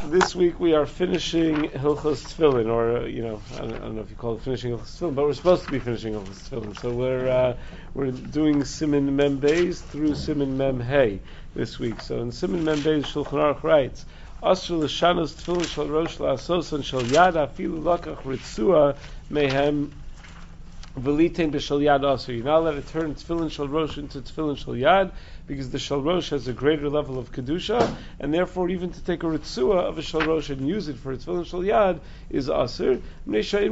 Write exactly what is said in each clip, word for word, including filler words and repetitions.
This week we are finishing Hilchos Tefillin, or uh, you know, I don't, I don't know if you call it finishing Hilchos Tefillin, but we're supposed to be finishing Hilchos Tefillin. So we're uh, we're doing Siman Mem Beis through Siman Mem Hey this week. So in Siman Mem Beis, Shulchan Aruch writes, "Asher l'shanos Tefillin shel rosh la'asos and shel yad afilu lakach ritzua mehem v'litein b'shel yad aser." You're not allowed to turn Tefillin shel rosh into Tefillin shel yad, because the Shel Rosh has a greater level of Kedusha, and therefore even to take a Ritzua of a Shel Rosh and use it for a Tefillin Shel Yad is Aser. You're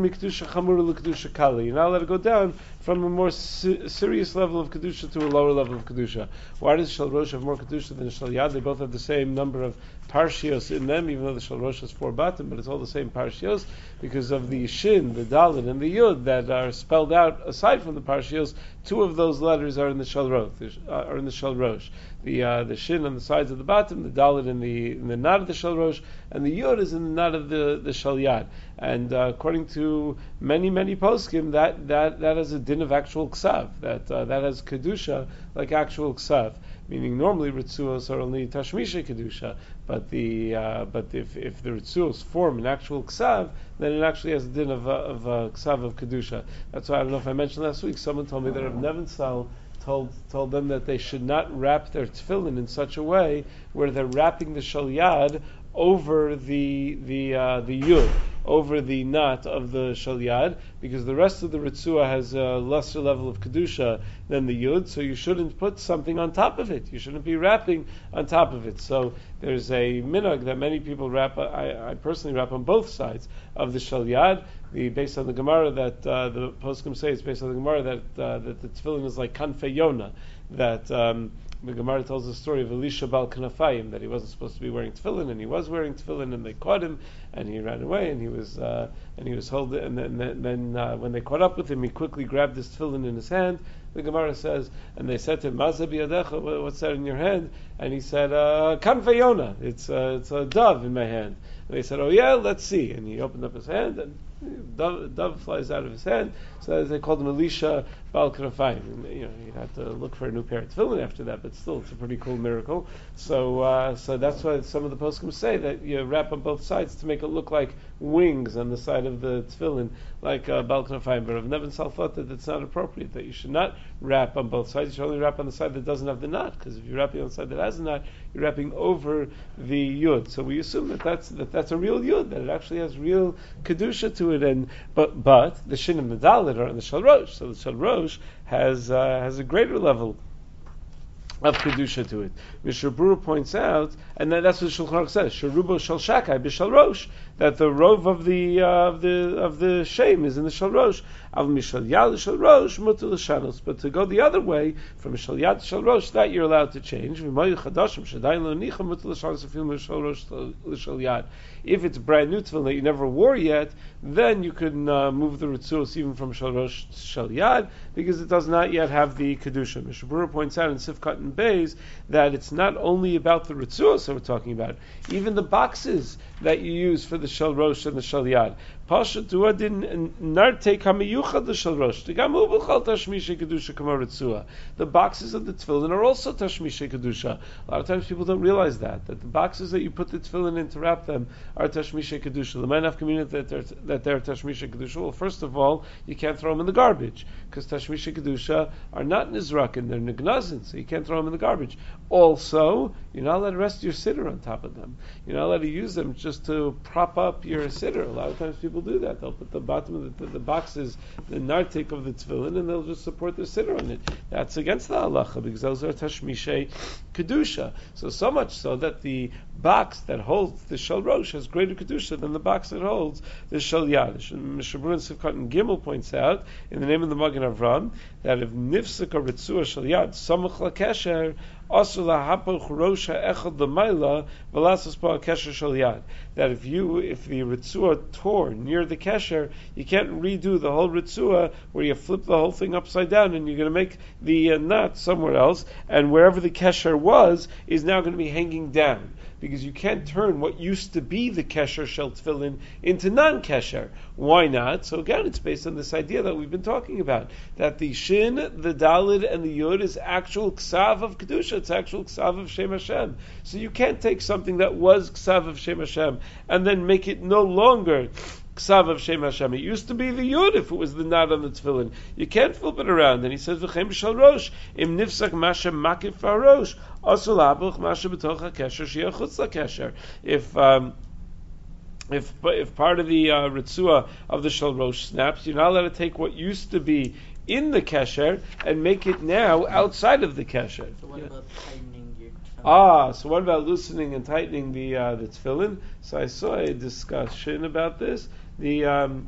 not allowed to go down from a more si- serious level of Kedusha to a lower level of Kedusha. Why does Shel Rosh have more Kedusha than Shel Yad? They both have the same number of Parshios in them, even though the Shel Rosh has four batim, but it's all the same Parshios, because of the Shin, the Dalet, and the Yud that are spelled out aside from the Parshios. Two of those letters are in the Shel Rosh. Are in the Shel Rosh. The uh, the Shin on the sides of the bottom, the Dalet in the in the Nad of the Shel Rosh, and the Yud is in the Nad of the, the Shel Yad. And uh, according to many many poskim, that that that has a din of actual ksav. That uh, that has kedusha like actual ksav. Meaning normally ritzuos are only tashmisha kedusha, but the uh, but if if the ritzuos form an actual ksav, then it actually has a din of uh, of uh, ksav of kedusha. That's why I don't know if I mentioned last week. Someone told me that Rav Nevensal told told them that they should not wrap their tefillin in such a way where they're wrapping the shel yad over the the uh, the yud, over the knot of the shel yad, because the rest of the ritzua has a lesser level of kedusha than the yud, so you shouldn't put something on top of it. You shouldn't be wrapping on top of it. So there's a minhag that many people wrap. I, I personally wrap on both sides of the shel yad. The based on the Gemara that uh, the poskim say, it's based on the Gemara that uh, that the tefillin is like kanfei Yonah, that um, the Gemara tells the story of Elisha Bal Kanafayim, that he wasn't supposed to be wearing tefillin, and he was wearing tefillin, and they caught him, and he ran away, and he was uh, and he was held, and then, then, then uh, when they caught up with him, he quickly grabbed his tefillin in his hand. The Gemara says, and they said to him, "Maza biyadecha, what's that in your hand?" And he said, uh, "Kanfei Yonah, it's uh, it's a dove in my hand." And they said, "Oh yeah, let's see." And he opened up his hand, and dove, dove flies out of his hand. So they called him Elisha Bal Kanafayim. And you know, you had to look for a new pair of tefillin after that, but still, it's a pretty cool miracle. So, uh, so that's why some of the poskim say that you wrap on both sides to make it look like wings on the side of the tefillin, like uh, Bal Kanafayim. But Rav Nevensal thought that it's not appropriate, that you should not wrap on both sides. You should only wrap on the side that doesn't have the knot, because if you're wrapping on the side that has the knot, you're wrapping over the yud. So we assume that that's that that's a real yud, that it actually has real kedusha to it. And but but the shin and the dalet are in the shel rosh, so the shel rosh has uh, has a greater level of kedusha to it. Mishnah Berurah points out, and that, that's what Shulchan Aruch says: Sherubo shel shakai b'shel rosh, that the rov of the uh, of the of the shem is in the shel rosh. Av mishal yad shel rosh mutar l'shanos. But to go the other way from shel yad to shel rosh, that you're allowed to change. V'mayu chadashim shedayin lo nicha mutar l'shanos afil mishal rosh l'shel yad. If it's brand new tefillin that you never wore yet, then you can uh, move the ritzuos even from shel rosh to shel yad, because it does not yet have the kedusha. Mishnah Berurah points out in Sifkat and Beis that it's not only about the ritzuos that we're talking about, even the boxes that you use for the shel rosh and the shel yad. Pashat duadin narte kamiyuchad the shel rosh. The gamu b'chal tashmisha kedusha kama ritzua. The boxes of the tefillin are also tashmisha kedusha. A lot of times people don't realize that that the boxes that you put the tefillin in to wrap them are tashmisha kedusha. The man of community that they're that they're tashmisha kedusha. Well, first of all, you can't throw them in the garbage, because tashmisha kedusha are not nizrakin, they're nignazin, so you can't throw them in the garbage. Also, you're not allowed to rest your siddur on top of them. You're not allowed to use them just to prop up your siddur. A lot of times people do that. They'll put the bottom of the, the, the boxes, the nartik of the tefillin, and they'll just support their siddur on it. That's against the halacha, because those are tashmisha kedusha. So so much so that the box that holds the shel rosh has greater kedusha than the box that holds the shel yad. Mishnah Berurah Sifkat and Gimel points out in the name of the Magen Avram that if nifsek a ritzua shel yad samach lakesher asur lahapoch rosh ha'echad l'mayla v'lasas ba kesher shel yad, that if you if the ritzua tore near the kesher, you can't redo the whole ritzua where you flip the whole thing upside down and you're going to make the uh, knot somewhere else, and wherever the kesher was is now going to be hanging down. because you can't turn what used to be the kesher shel tefillin into non-kesher. Why not? So again, it's based on this idea that we've been talking about, that the shin, the dalid, and the yud is actual ksav of kedusha. It's actual ksav of Shem Hashem. So you can't take something that was ksav of Shem Hashem and then make it no longer Ksav of Shem Hashem. It used to be the Yud if it was the Nad on the Tefillin. You can't flip it around. And he says, V'chem b'shal rosh, im nifsak masha makif v'arosh, asul abuch masha b'toch ha'kesher, shia chutz la'kesher. If, um, if, if part of the uh, Ritzua of the Shal Rosh snaps, you're not allowed to take what used to be in the Kesher and make it now outside of the Kesher. So what yeah. about tightening your tefillin? Ah, so what about loosening and tightening the uh, the tefillin? So I saw a discussion about this. The um,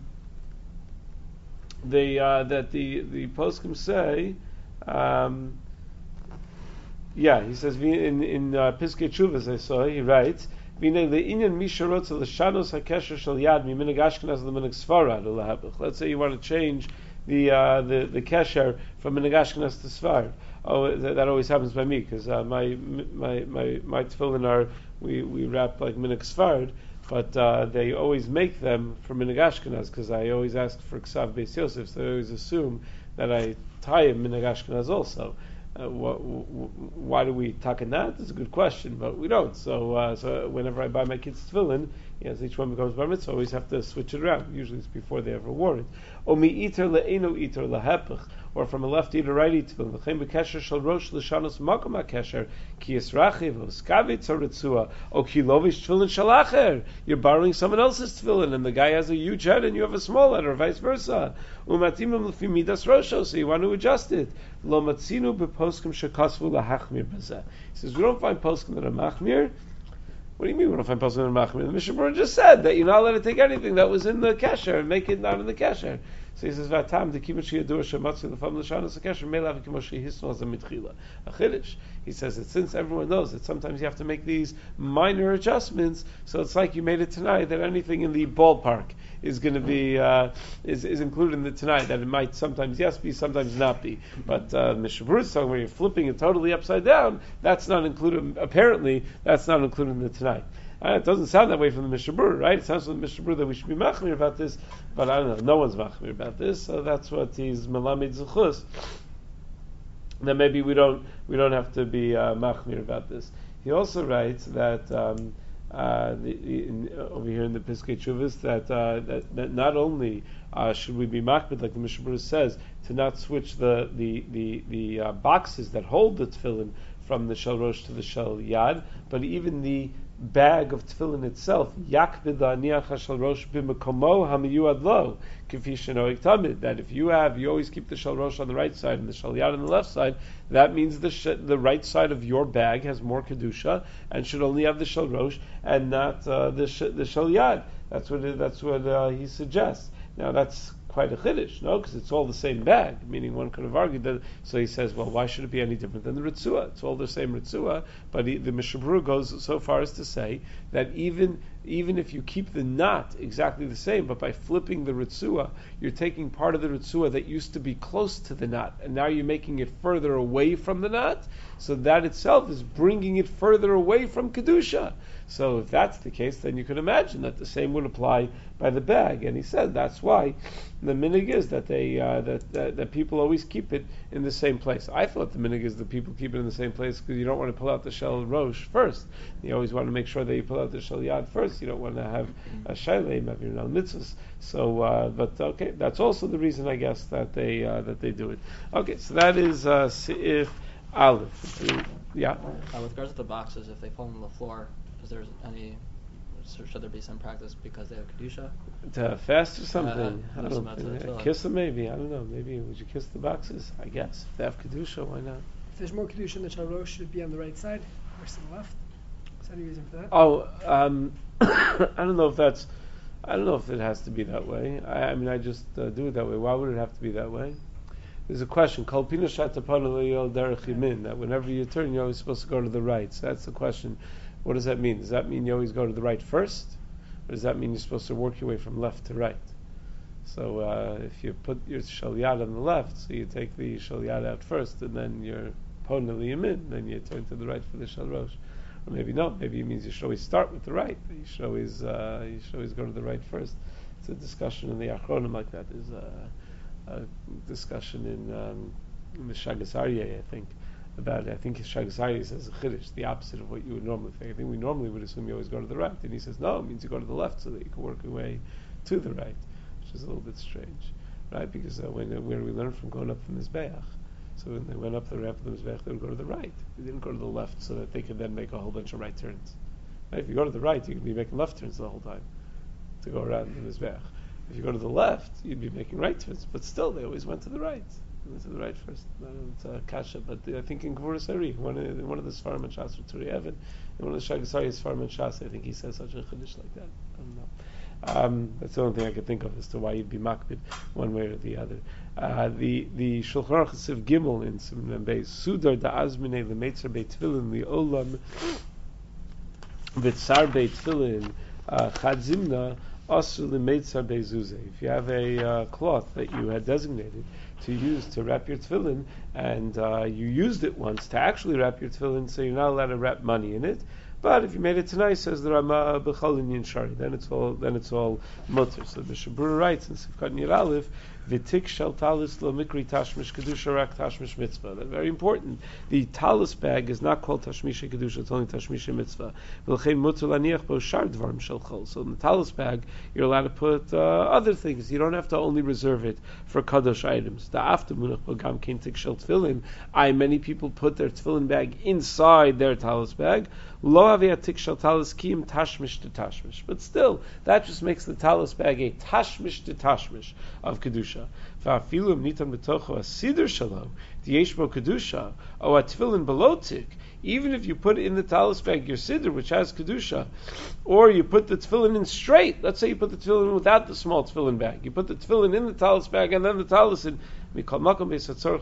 the uh, that the the poskim say, um, yeah, he says in in uh, Piskei Teshuvos I saw he writes. Let's say you want to change the uh, the the kesher from minhag Ashkenaz to Sfard. Oh, that, that always happens by me because uh, my my my my tefillin are we, we wrap like minhag Sfard, but uh, they always make them for minhag Ashkenaz because I always ask for Ksav Beis Yosef, so they always assume that I tie him minhag Ashkenaz also. Uh, wh- wh- why do we taken that? That's a good question, but we don't. So, uh, so whenever I buy my kids tefillin, yes, each one becomes bar mitzvah. I always have to switch it around. Usually, it's before they ever wore it. O mi iter le'eno iter lahepech, or from a lefty to righty tefillin. V'chein b'kesher shel rosh l'shanos makom ha'kesher ki yisrachiv v'skavitz ha'ritzua o ki lovish tefillin shalacher. You're borrowing someone else's tefillin, and the guy has a huge head and you have a small head, or vice versa. Umatimim l'fi midas rosho, so you want to adjust it. Lo matzinu b'poskim shekasvu lahachmir b'zeh. He says we don't find poskim that are machmir. What do you mean we don't find poskim that are machmir? The Mishnah Berurah just said that you're not allowed to take anything that was in the kesher and make it not in the kesher. So he says, "Vatam the kibbutz shiyadur shematzi lefam l'shanos hakesher meilav k'moshi hisnu az mitchila." A chiddush. He says that since everyone knows that sometimes you have to make these minor adjustments, so it's like you made it tonight that anything in the ballpark is going to be uh, is is included in the tonight. That it might sometimes yes be, sometimes not be. But uh, Mishnah Berurah is talking where you're flipping it totally upside down. That's not included. Apparently, that's not included in the tonight. Uh, it doesn't sound that way from the Mishnah Berurah, right? It sounds from the Mishnah Berurah that we should be machmir about this, but I don't know. No one's machmir about this, so that's what he's melamid zechus. Then maybe we don't we don't have to be uh, machmir about this. He also writes that um, uh, the, in, uh, over here in the Piskei Teshuvos that, uh, that that not only uh, should we be machmir, like the Mishnah Berurah says, to not switch the the the, the uh, boxes that hold the tefillin from the shel rosh to the shel yad, but even the bag of tefillin itself, yakbid aniach hashel rosh b'mekomo hamiyuad lo, kifi shenoig tamid. That if you have, you always keep the shel rosh on the right side and the shel yad on the left side. That means the sh- the right side of your bag has more kedusha and should only have the shel rosh and not uh, the sh- the shel yad. That's what it, that's what uh, he suggests. Now that's quite a chiddush, no? Because it's all the same bag, meaning one could have argued that. So he says, well, why should it be any different than the ritzua? It's all the same ritzua, but he, the Mishnah Berurah goes so far as to say that even even if you keep the knot exactly the same, but by flipping the ritzua, you're taking part of the ritzua that used to be close to the knot, and now you're making it further away from the knot. So that itself is bringing it further away from kedusha. So if that's the case, then you can imagine that the same would apply by the bag. And he said that's why the minhag is that they uh, that, that that people always keep it in the same place. I thought the minhag is that people keep it in the same place because you don't want to pull out the shel rosh first. You always want to make sure that you pull out the shel yad first. You don't want to have a shaylem of your nal mitzvahs. So, uh, but okay, that's also the reason I guess that they uh, that they do it. Okay, so that is uh, if aleph. Yeah. Uh, with regards to the boxes, if they fall on the floor, is there any? Should there be some practice because they have kedusha? To fast or something? Uh, I don't know. Kiss them maybe. I don't know. Maybe would you kiss the boxes? I guess if they have kedusha, why not? If there's more kedusha in the shel rosh, should it be on the right side versus the left? Is there any reason for that? Oh, um, I don't know if that's. I don't know if it has to be that way. I, I mean, I just uh, do it that way. Why would it have to be that way? There's a question. Kol pina shatapana lo derech yamin. That whenever you turn, you're always supposed to go to the right. So that's the question. What does that mean? Does that mean you always go to the right first? Or does that mean you're supposed to work your way from left to right? So uh, if you put your shel yad on the left, so you take the shel yad out first, and then your pona liyamin, then you turn to the right for the shel rosh. Or maybe no, maybe it means you should always start with the right. You should always uh, you should always go to the right first. It's a discussion in the Achronim like that. There's a, a discussion in, um, in the Shagas Aryeh, I think, about it. I think Shagas Aryeh says a chiddush, the opposite of what you would normally think. I think we normally would assume you always go to the right, and he says no, it means you go to the left so that you can work your way to the right, which is a little bit strange, right? Because uh, when where we learn from going up the Mizbeach, so when they went up the ramp of the Mizbeach, they would go to the right. They didn't go to the left so that they could then make a whole bunch of right turns. Right? If you go to the right, you can be making left turns the whole time to go around the Mizbeach. If you go to the left, you'd be making right turns, but still they always went to the right. They went to the right first. I don't know, it's a kasha, but I think in Gvuras Ari, one of one of the Sfarim and Shas for Turi Evan, in one of the Shagas Aryeh Sfarim and Shas, I think he says such a chiddush like that. I don't know. Um, that's the only thing I could think of as to why you'd be makbid one way or the other. Uh, the the Shulchan Aruch Siv Gimel in Siman Beis Sudar da Azmine leMeitzar Beit Tefillin liOlam V'Tzar Beit Tefillin Chad Zimna Asur leMeitzar Beit Zuzeh. If you have a uh, cloth that you had designated to use to wrap your tefillin, and uh, you used it once to actually wrap your tefillin, so you're not allowed to wrap money in it. But if you made it tonight, says the Rama B'chol Inyan Shari, then it's all then it's all mutter. So the Shabura writes in Sifkat Nir Aleph, V'tik shel talis lo mikri tashmish kedusha rak tashmish mitzvah. That's very important. The talis bag is not called tashmish kedusha; it's only tashmish mitzvah. V'lchein mutter laniach bo shar dvarim shel chol. So in the talis bag, you're allowed to put uh, other things. You don't have to only reserve it for kadosh items. The after munach bo gam kein tik shel tefillin. I many people put their tefillin bag inside their talis bag. Lo avei tik shel talis kiyim tashmish to tashmish. But still, that just makes the talis bag a tashmish to tashmish of kedusha. Va'afilu nitan b'tocho asider shalom diyesh bo kedusha o atfilin belotik. Even if you put in the talis bag your siddur, which has kedusha, or you put the tefillin in straight. Let's say you put the tefillin without the small tefillin bag. You put the tefillin in the talis bag and then the talis in. You're still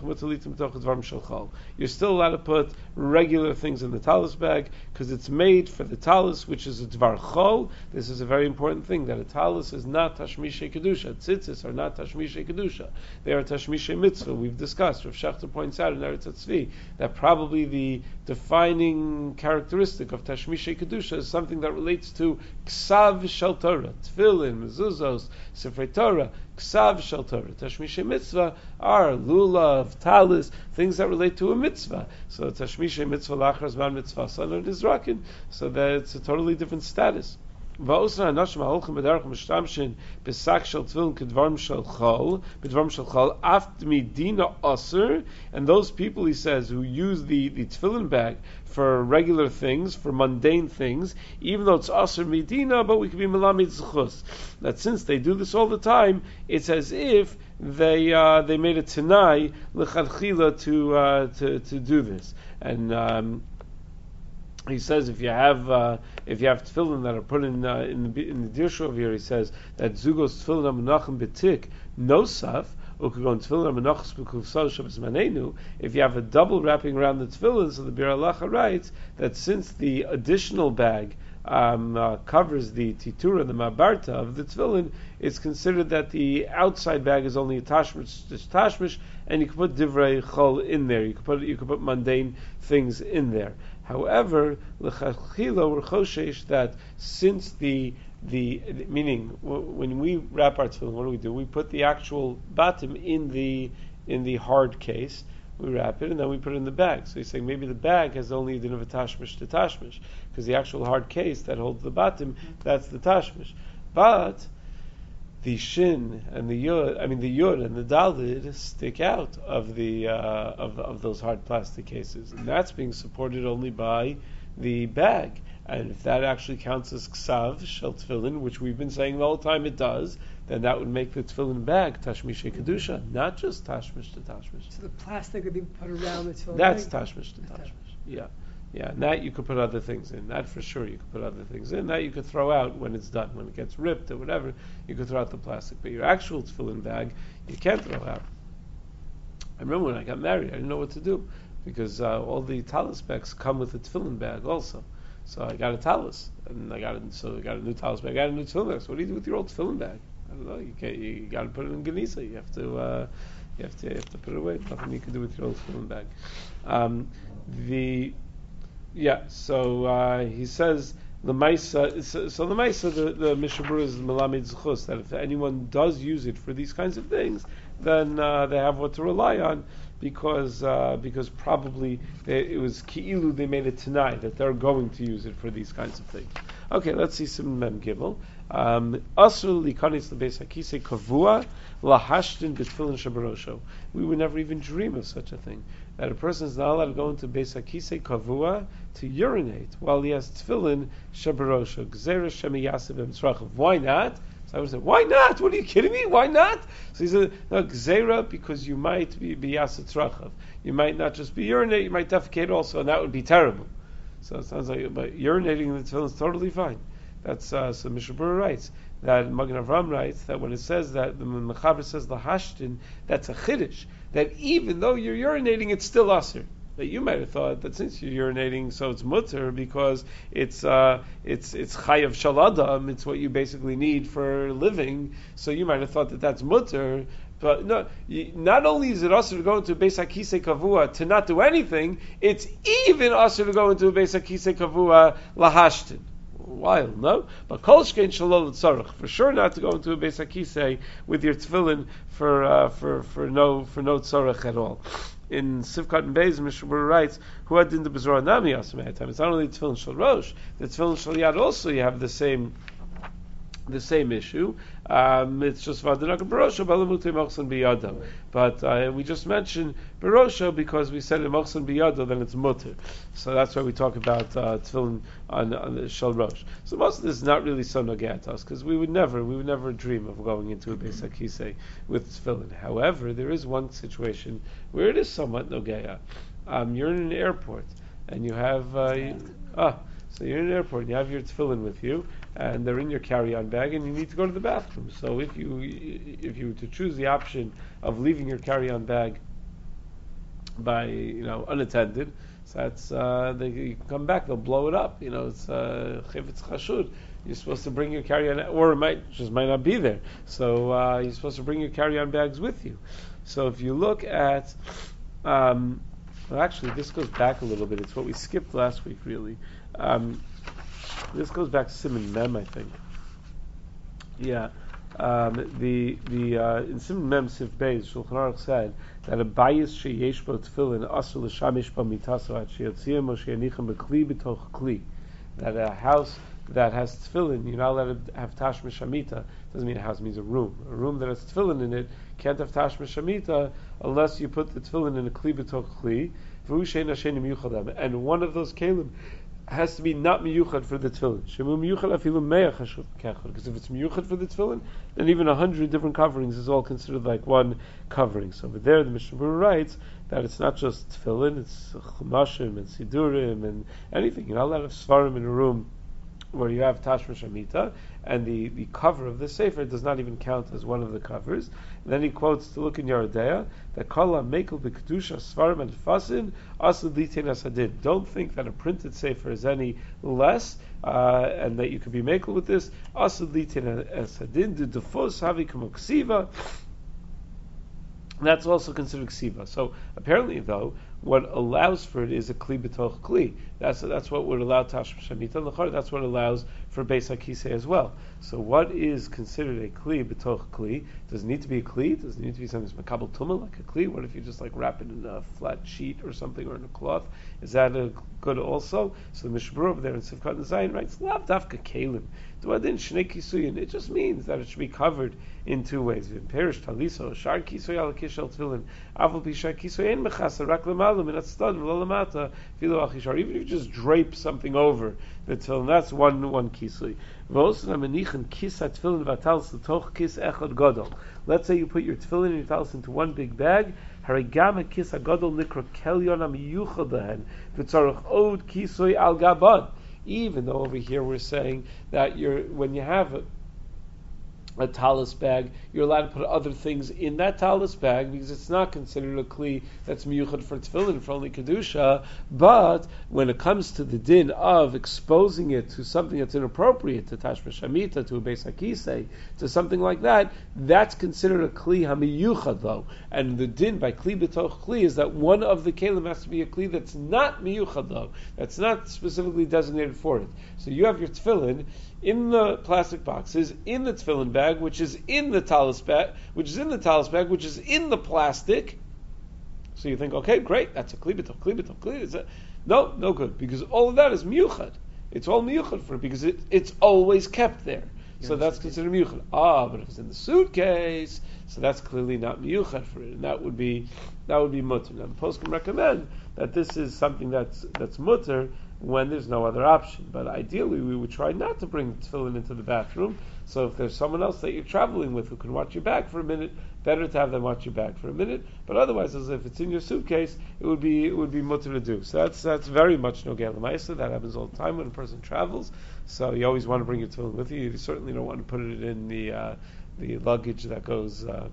allowed to put regular things in the talis bag because it's made for the talis, which is a dvar chol. This is a very important thing, that a talis is not tashmishe kedusha. Tzitzis are not tashmishe kedusha. They are tashmishe mitzvah. We've discussed. Rav Shechter points out in Eretz Tzvi that probably the defining characteristic of tashmishe kedusha is something that relates to ksav shel Torah, tefillin, mezuzos, sifrei Torah. Ksav shel Torah, tashmishe mitzvah are lulav, talis, things that relate to a mitzvah. So tashmishe mitzvah lachar zman mitzvah son of Nizrakin, so that it's a totally different status. Va'osna anashim ha'olchim b'derech mishtamshin b'sak shel tefillin k'dvarim shel chol, b'dvarim shel chol aft midina aser, and those people, he says, who use the, the tefillin bag for regular things, for mundane things, even though it's aser midina, but we can be melamid zechus. That since they do this all the time, it's as if they uh, they made a tanai l'chadchila to uh, to to do this. And um, he says if you have uh, if you have tefillin that are put in uh, in the in the dirshu over here, he says that zugos tefillin amenachem betik nosaf. If you have a double wrapping around the tefillin, so the Bir Halacha writes that since the additional bag um, uh, covers the titura, the mabarta of the tefillin, it's considered that the outside bag is only a tashmish, tashmish, and you can put divrei chol in there. You can put you can put mundane things in there. However, l'chachila we're choshesh that since the The, the meaning w- when we wrap our tefillin, what do we do? We put the actual bottom in the in the hard case. We wrap it and then we put it in the bag. So he's saying maybe the bag has only a din of a tashmish to tashmish because the actual hard case that holds the bottom, that's the tashmish. But the shin and the yud, I mean the yud and the dalid stick out of the uh, of of those hard plastic cases, and that's being supported only by the bag. And if that actually counts as ksav shel tefillin, which we've been saying the whole time it does, then that would make the tefillin bag tashmish kedusha, not just tashmish to tashmish. So the plastic would be put around the tefillin. That's bag? tashmish to tashmish. Yeah, yeah. And that you could put other things in. That for sure you could put other things in. That you could throw out when it's done, when it gets ripped or whatever. You could throw out the plastic, but your actual tefillin bag you can't throw out. I remember when I got married, I didn't know what to do because uh, all the talis bags come with a tefillin bag also. So I got a talis, and I got a, so I got a new talis bag. I got a new tefillin bag. So what do you do with your old tefillin bag? I don't know. You can't. You got to put it in Genisa. You have to. Uh, you have to. You have to put it away. Nothing you can do with your old tefillin bag. Um, the yeah. So uh, he says the Maisa. So, so the Maisa, the the Mishnah Berurah is Melamed Zchus, that if anyone does use it for these kinds of things, then uh, they have what to rely on, because uh, because probably they, it was Ki'ilu, they made it tonight that they're going to use it for these kinds of things. Okay, let's see some Mem Gimel. Asul likanis lebeis hakisei kavua lahashtin b'tefillin shabarosho. We would never even dream of such a thing, that a person is not allowed to go into beis hakisei kavua to urinate while he has tefillin shabarosho. Gzeira shemi yasev b'mitzrachav. Why not? So I would say, why not? What are you kidding me? Why not? So he said, no, gzeira, because you might be b'yaseh tzrachav. You might not just be urinate, you might defecate also, and that would be terrible. So it sounds like, but urinating in the tefillin is totally fine. That's uh, so Mishnah Berurah writes that Magen Avraham writes that when it says that the Mechaber says lahashtin, that's a chiddush, that even though you're urinating, it's still aser. That you might have thought that since you're urinating, so it's mutter because it's uh, it's it's chayav shaladam. It's what you basically need for living. So you might have thought that that's mutter. But no, you, not only is it also to go into a beis hakisei kavua to not do anything, it's even also to go into a beis hakisei kavua lahashtin. Wild, no? But kol shkein shalol tzarich, for sure not to go into a beis hakisei with your tefillin for uh, for for no for no tzarich at all. In Sivkat and Beis, Mishnah Berurah writes, "Who had in the bezorah nami asamei time." It's not only tefillin shel rosh, the tefillin shel yad also you have the same the same issue. Um, it's just v'adanaka barosha balamutei mochsan biyado. But uh, we just mentioned barosha because we said in mochsan biyado, then it's mutter. So that's why we talk about uh, tefillin on, on the shel rosh. So most of this is not really so nogea to us, because we would never, we would never dream of going into a beis hakisei with tefillin. However, there is one situation where it is somewhat nogea. Um, you're in an airport and you have uh, you, ah. So you're in an airport and you have your tefillin with you, and they're in your carry-on bag, and you need to go to the bathroom. So if you if you were to choose the option of leaving your carry-on bag by you know unattended, so that's uh, they you can come back, they'll blow it up. You know it's chifetz uh, chashud. You're supposed to bring your carry-on, or it might just might not be there. So uh, you're supposed to bring your carry-on bags with you. So if you look at um, well, actually, this goes back a little bit. It's what we skipped last week, really. Um, this goes back to Siman Mem, I think. Yeah, um, the the uh, in Siman Mem Sif Beis, Shulchan Aruch said that a bayis sheyesh bo tefillin asur l'shamish bo mitaso at sheyotziyim o sheyanichem bekli b'toch kli. That a house that has tefillin, you're not allowed to have tashma shamita. Doesn't mean a house, it means a room. A room that has tefillin in it can't have tashma shamita unless you put the tefillin in a kli b'toch kli. And one of those kelim has to be not miyuchad for the tefillin. Shemu miyuchad afilu me'ach hashut kechad. Because if it's miyuchad for the tefillin, then even a hundred different coverings is all considered like one covering. So over there, the Mishnah Berurah writes that it's not just tefillin, it's chumashim and sidurim and anything. You're not allowed to have svarim in a room where you have tashma shamita, and the, the cover of the sefer does not even count as one of the covers. And then he quotes to look in Yeridea that kala mekel b'kedusha svarim and fasin asad litain asadin. Don't think that a printed sefer is any less, uh, and that you could be mekel with this. Asad litain asadin the defos havi kamoksiva. That's also considered ksiva. So apparently, though, what allows for it is a kli b'toch kli. That's that's what would allow tashma shamita l'chor. That's what allows for beis hakisei as well. So what is considered a kli b'toch kli? Does it need to be a kli? Does it need to be something that's makabel tumah like a kli? What if you just like wrap it in a flat sheet or something, or in a cloth? Is that a good also? So the Mishnah Berurah over there in Sivkat and Zayin writes lav dafka kelim. Duadin shnei kisuyin. It just means that it should be covered in two ways. Perish taliso shar kisoy al kishel tefillin avol bishar kisoy ein mechasa rak lemalu min atzdad v'lo lamata filo achishar. Even if you just drape something over the tefillin, that's one one kisoy. V'osan amenichin kis hatefillin v'atalis l'toch kis echad gadol. Let's say you put your tefillin and your talis into one big bag. Harigam kis hagadol nikra kelyon amiyuchad lehen v'tzarich od kisoy al gabad. Even though over here we're saying that you're when you have a a talus bag, you're allowed to put other things in that talus bag because it's not considered a kli that's miyuchad for tefillin, for only kedusha. But when it comes to the din of exposing it to something that's inappropriate, to tashma shamita, to a beis hakisei, to something like that, that's considered a kli hamiyuchad though. And the din by kli b'toch kli is that one of the kelim has to be a kli that's not miyuchad though, that's not specifically designated for it. So you have your tefillin in the plastic boxes, in the tefillin bag, which is in the talus bag, which is in the talus bag, which is in the plastic. So you think, okay, great, that's a kli b'toch, kli b'toch, kli. No, no good, because all of that is miyuchad. It's all miyuchad for it, because it, it's always kept there. So that's considered miyuchad. Ah, but if it's in the suitcase, so that's clearly not miyuchad for it, and that would be that would be mutter. Now the poskim recommend that this is something that's that's mutter when there's no other option. But ideally, we would try not to bring tefillin into the bathroom. So if there's someone else that you're traveling with who can watch your bag for a minute, better to have them watch your bag for a minute. But otherwise, as if it's in your suitcase, it would be it would be mutter to do. So that's that's very much nogei l'maisa. That happens all the time when a person travels. So you always want to bring your tefillin with you. You certainly don't want to put it in the uh, the luggage that goes. Uh,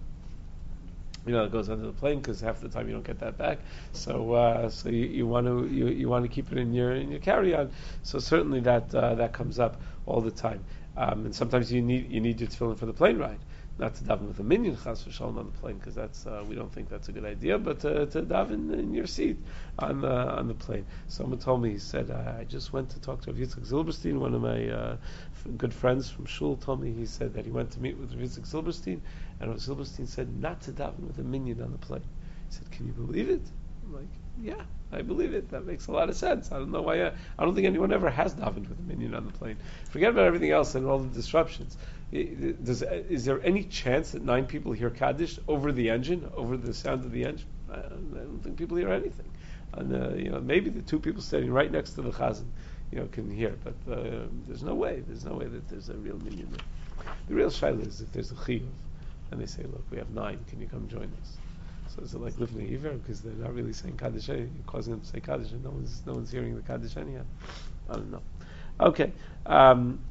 You know, it goes under the plane because half the time you don't get that back. So, uh, so you, you want to you, you want to keep it in your in your carry-on. So certainly that uh, that comes up all the time. Um, and sometimes you need you need your tefillin for the plane ride, not to daven with a minyan chas v'shalom on the plane because that's uh, we don't think that's a good idea. But to, to daven in your seat on the on the plane. Someone told me, he said, I just went to talk to Rav Yitzchak Zilberstein, one of my uh, f- good friends from shul. Told me he said that he went to meet with Rav Yitzchak Zilberstein. And Rav Zilberstein said not to daven with a minyan on the plane. He said, "Can you believe it?" I'm like, "Yeah, I believe it. That makes a lot of sense. I don't know why. I, I don't think anyone ever has davened with a minyan on the plane. Forget about everything else and all the disruptions. Does, is there any chance that nine people hear Kaddish over the engine, over the sound of the engine? I, I don't think people hear anything. And uh, you know, maybe the two people standing right next to the chazan, you know, can hear. But uh, there's no way. There's no way that there's a real minyan there. The real shaila is if there's a chiyuv. And they say, look, we have nine, can you come join us? So is it like lifnei iver? Because they're not really saying Kaddish, you're causing them to say Kaddish, and no one's, no one's hearing the Kaddish anyhow. I don't know. Okay. Um,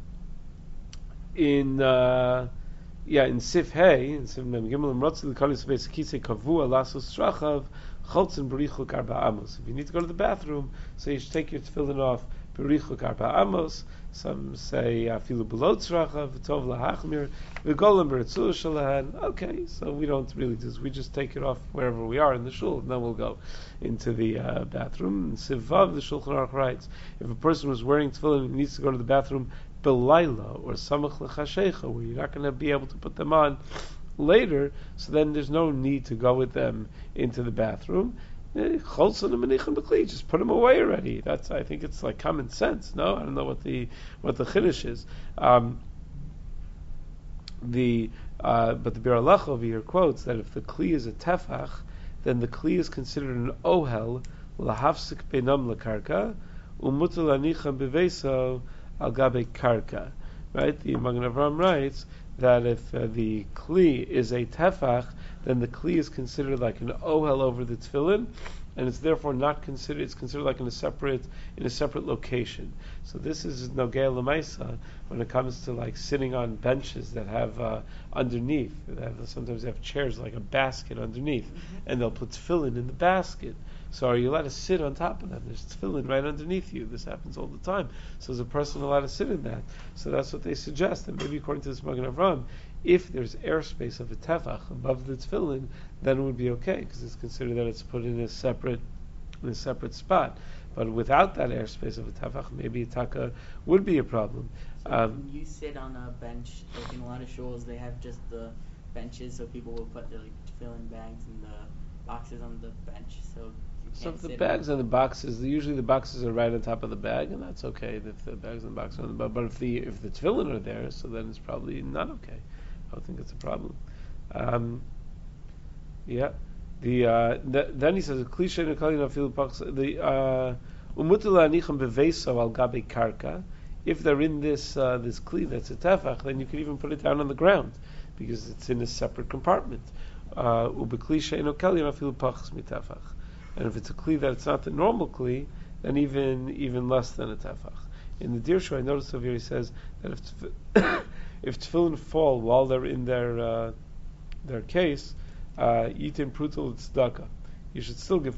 in, uh, yeah, in Sif Hey, in Sif Mem Gimel, Mrotzi l'kalis v'esakise kavua lasos strachav, cholzen berichuk arba amos. If you need to go to the bathroom, so you should take your tefillin off, berichuk arba amos. Some say afilu below tzracha v'tov lahachmir v'golam b'ritzul shalahan. Okay, so we don't really do this. We just take it off wherever we are in the shul, and then we'll go into the uh, bathroom. And Sivav, the Shulchan Aruch writes, if a person was wearing tefillin and needs to go to the bathroom belayla or samach l'chashecha, where you're not going to be able to put them on later, so then there's no need to go with them into the bathroom. Just put them away already. That's, I think it's like common sense. No, I don't know what the what the chiddush is. Um, the uh, but the Bir Alach over here quotes that if the kli is a tefach, then the kli is considered an ohel lahafsik benam lekarka umutul anicha beveso al gabe karka. Right? The Magen Avraham writes that if uh, the kli is a tefach, then the kli is considered like an ohel over the tefillin, and it's therefore not considered. It's considered like in a separate in a separate location. So this is nogei l'maisa when it comes to like sitting on benches that have uh, underneath. They have, sometimes they have chairs like a basket underneath, mm-hmm. and they'll put tefillin in the basket. So are you allowed to sit on top of that? There's tefillin right underneath you. This happens all the time. So is a person allowed to sit in that? So that's what they suggest. And maybe according to this Magen Avraham, if there's airspace of a tefach above the tefillin, then it would be okay because it's considered that it's put in a separate in a separate spot. But without that airspace of a tefach, maybe a taka would be a problem. So um, you sit on a bench. Like in a lot of shuls, they have just the benches, so people will put their like, tefillin bags and the boxes on the bench. So you So can't if the sit bags on and the boxes, usually the boxes are right on top of the bag, and that's okay. If the bags and the boxes are on the bag, but if the if the tefillin are there, so then it's probably not okay. I don't think it's a problem. Um, yeah. The uh, th- then he says a cliche the uh, umutala anicham beveso al gabe karka. If they're in this uh, this kli that's a tefach, then you can even put it down on the ground because it's in a separate compartment. Ubekli she'eno kalim afilu pachas mitefach. And if it's a kli that it's not the normal kli, then even even less than a tefach. In the Dirshu, I noticed over here he says that if if tefillin fall while they're in their uh, their case, yitin prutal tzedakah. You should still give.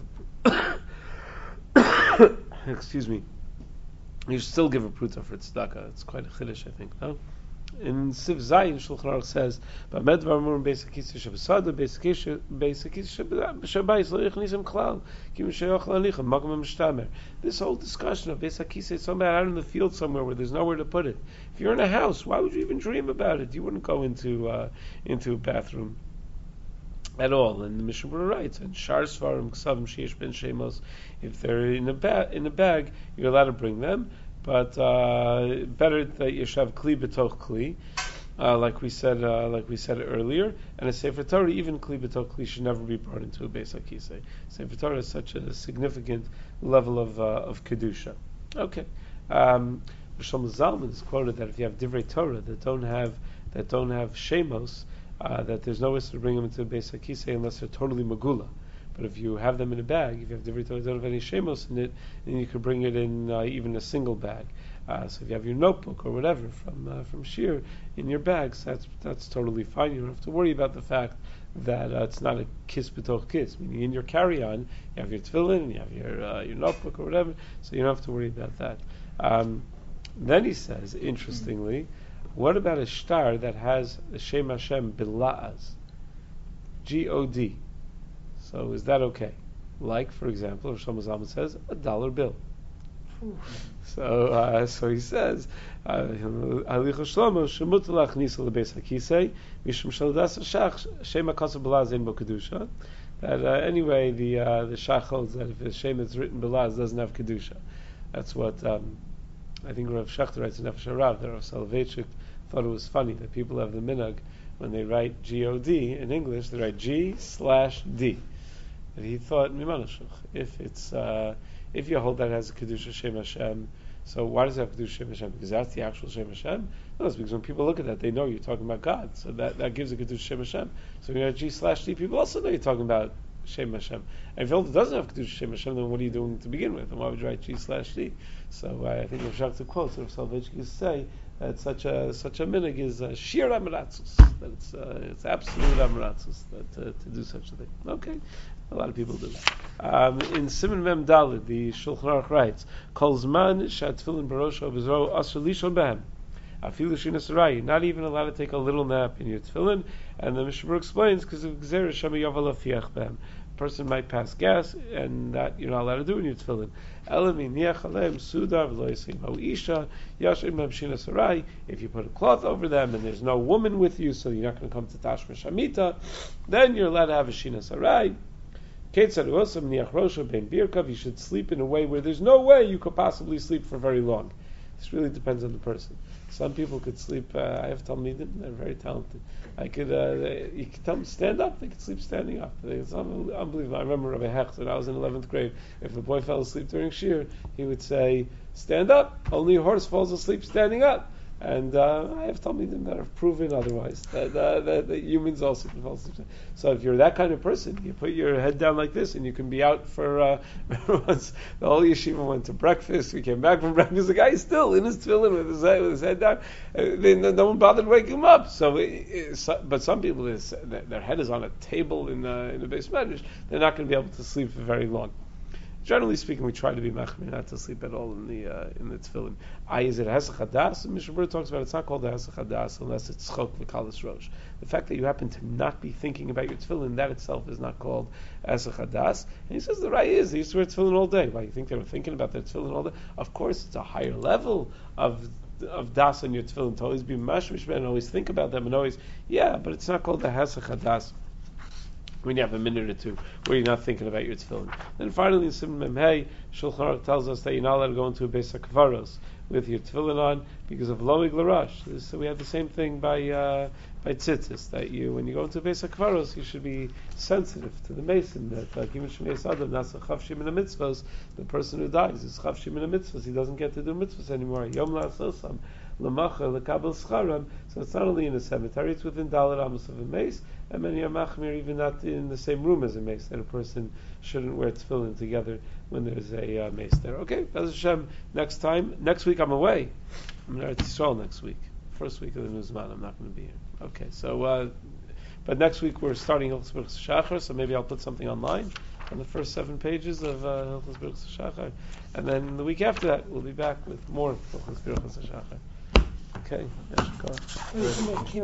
Excuse me. You should still give a pruta for tzedakah. It's quite a chiddush, I think. No. In Siv Zayin, Shulchan Aruch says, "B'med v'amur basic kisei shebasada, basic kisei basic kisei shebayis lo yichnisem klal, kim sheyochel alichem magam mishtamer." This whole discussion of basic kisei, somebody out in the field somewhere where there's nowhere to put it. If you're in a house, why would you even dream about it? You wouldn't go into uh, into a bathroom at all. And the Mishnah Berurah writes, "And shar svarim ksavim sheish ben shemos." If they're in a ba- in a bag, you're allowed to bring them. But uh, better that you should have kli b'toch kli, uh, like we said, uh, like we said earlier. And a sefer Torah, even kli b'toch kli, should never be brought into a beis hakisei. Sefer Torah is such a significant level of uh, of kedusha. Okay, um, Shlomo Zalman is quoted that if you have divrei Torah that don't have that don't have shemos, uh, that there's no way to bring them into a beis hakisei unless they're totally megula. But if you have them in a bag, if you have divrei Torah that don't have any shemos in it, then you could bring it in uh, even a single bag. Uh, so if you have your notebook or whatever from uh, from Shir in your bags, that's that's totally fine. You don't have to worry about the fact that uh, it's not a kiss b'toch kiss. Meaning in your carry-on, you have your tefillin, you have your uh, your notebook or whatever, so you don't have to worry about that. Um, then he says, interestingly, what about a shtar that has the Shem Hashem bila'az, G O D? So is that okay? Like, for example, Rosh Shlomo Zalman says, a dollar bill. So, uh, so he says, "Halicha Shlomo shemut lachnis lebeis hakisei mishum shaladas shach shem hakasav belaz ein bo kedusha." That uh, anyway, the uh, the shach holds that if a shem that's written belaz doesn't have kedusha. That's what um, I think Rav Shechter writes in Nefesh HaRav. That Rav Soloveitchik thought it was funny that people have the minhag when they write G O D in English, they write G slash D. And he thought, if it's uh, if you hold that as a kedusha Shem Hashem, so why does it have kedusha Shem Hashem? Because that's the actual Shem Hashem. No, it's because when people look at that, they know you're talking about God. So that, that gives a kedusha Shem Hashem. So when you have G slash D, people also know you're talking about Shem Hashem. And if it doesn't have kedusha Shem Hashem, then what are you doing to begin with? And why would you write G slash D? So uh, I think Rav Shechter quotes Rav Soloveitchik used to say that such a such a minhag is uh, sheer amratzus. That it's uh, it's absolute amratzus that uh, to do such a thing. Okay. A lot of people do. Um, in Siman Mem Daled, the Shulchan Aruch writes, "Kol zman shatfilin barosho b'zro asher lishon behem, afilu shinas harai." Not even allowed to take a little nap in your tefillin. And the Mishnah Berurah explains because of gzeira shema yaval afiach behem. A person might pass gas, and that you're not allowed to do in your tefillin. Elami niach aleim suda v'lo yisim ho isha yashim behem shinas harai. If you put a cloth over them and there's no woman with you, so you're not going to come to tashma shamita, then you're allowed to have a shinas harai. You should sleep in a way where there's no way you could possibly sleep for very long. This really depends on the person. Some people could sleep. Uh, I have Talmidim; they're very talented. I could. Uh, they, you could tell them stand up; they could sleep standing up. It's unbelievable. I remember Rabbi Hecht when I was in eleventh grade. If the boy fell asleep during shir, he would say, "Stand up." Only a horse falls asleep standing up. And uh, I have Talmidim that have proven otherwise, that, uh, that, that humans also can fall asleep. So if you're that kind of person, you put your head down like this, and you can be out for, uh, once the whole yeshiva went to breakfast, we came back from breakfast, the guy is still in his tefillin with his head, with his head down, uh, they, no one bothered to wake him up. So, it, it, so but some people, is, their head is on a table in, uh, in the base medrash, they're not going to be able to sleep for very long. Generally speaking, we try to be machmir not to sleep at all in the uh, in the tefillin. I is it hesach hadas? And Mishnah Berurah talks about it's not called the hesach hadas unless it's chok v'kalas rosh. The fact that you happen to not be thinking about your tefillin, that itself is not called hesach hadas. And he says the right is they used to wear tefillin all day. Why you think they were thinking about their tefillin all day? Of course, it's a higher level of of das on your tefillin to always be mashmish and always think about them and always yeah, but it's not called the hesach hadas when you have a minute or two where you're not thinking about your tefillin. Then finally in Siman Mem Hey, Shulchan Aruch tells us that you're not allowed to go into a beis hakvaros with your tefillin on because of loig l'rash. So we have the same thing by uh, by tzitzis, that you, when you go into a beis hakvaros, you should be sensitive to the mason, that Gimin Shmei Adam, Nasa Chavshim in the mitzvahs, the person who dies is Chavshim in the mitzvahs, he doesn't get to do mitzvahs anymore. Yom la'asosam, l'macha, l'kabel scharam, so it's not only in a cemetery, it's within Dalet Amos of a mace, and many are machmir even not in the same room as a mace, that a person shouldn't wear tefillin together when there's a uh, mace there. Okay, Bez Hashem, next time, next week I'm away. I'm in Eretz Yisrael next week. first week of the Nuzman, I'm not going to be here. Okay, so, uh, but next week we're starting Hilchos Birchos Shachar, so maybe I'll put something online on the first seven pages of uh, Hilchos Birchos Shachar, and then the week after that we'll be back with more Hilchos Birchos Shachar. Okay, Yeshua.